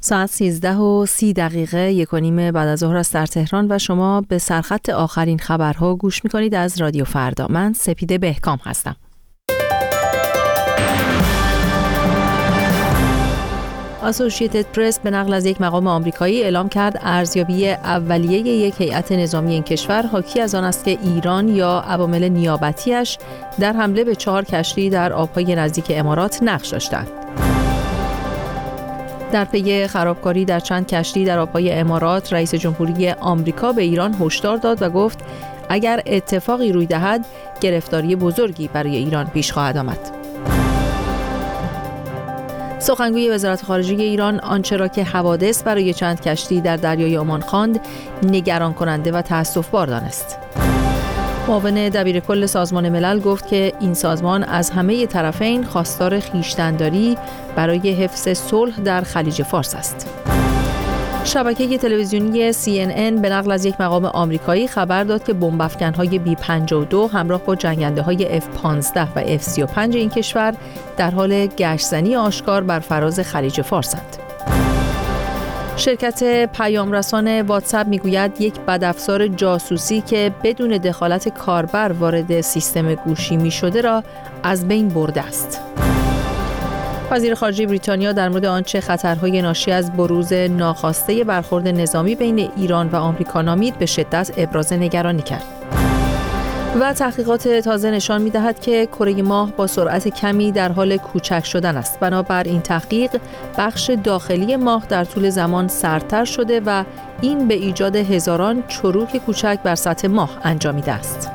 ساعت 13:30 1:30 بعد از ظهر است در تهران و شما به سرخط آخرین خبرها گوش می‌کنید از رادیو فردا. من سپیده بهکام هستم. اسوسییتد پرس به نقل از یک مقام آمریکایی اعلام کرد ارزیابی اولیه یک هیئت نظامی این کشور حاکی از آن است که ایران یا عوامل نیابتی‌اش در حمله به 4 کشتی در آب‌های نزدیک امارات نقش داشتند. در پی خرابکاری در چند کشتی در آب‌های امارات، رئیس جمهوری آمریکا به ایران هشدار داد و گفت اگر اتفاقی روی دهد، گرفتاری بزرگی برای ایران پیش خواهد آمد. سخنگوی وزارت خارجه ایران آنچه را که حوادث برای چند کشتی در دریای عمان خواند، نگران کننده و تأسف‌بار دانست. معاون دبیرکل سازمان ملل گفت که این سازمان از همه طرفین خواستار خویشتن‌داری برای حفظ صلح در خلیج فارس است. شبکه تلویزیونی CNN به نقل از یک مقام آمریکایی خبر داد که بمب افکن‌های B-52 همراه با جنگنده‌های F-15 و F-35 این کشور در حال گشت‌زنی آشکار بر فراز خلیج فارس‌اند. شرکت پیامرسان واتساپ میگوید یک بدافزار جاسوسی که بدون دخالت کاربر وارد سیستم گوشی می‌شده را از بین برده است. وزیر خارجه بریتانیا در مورد آنچه خطرهای ناشی از بروز ناخواسته برخورد نظامی بین ایران و آمریکا نامید به شدت ابراز نگرانی کرد. و تحقیقات تازه نشان می‌دهد که کره ماه با سرعت کمی در حال کوچک شدن است. بنابر این تحقیق، بخش داخلی ماه در طول زمان سردتر شده و این به ایجاد هزاران چروک کوچک بر سطح ماه انجامیده است.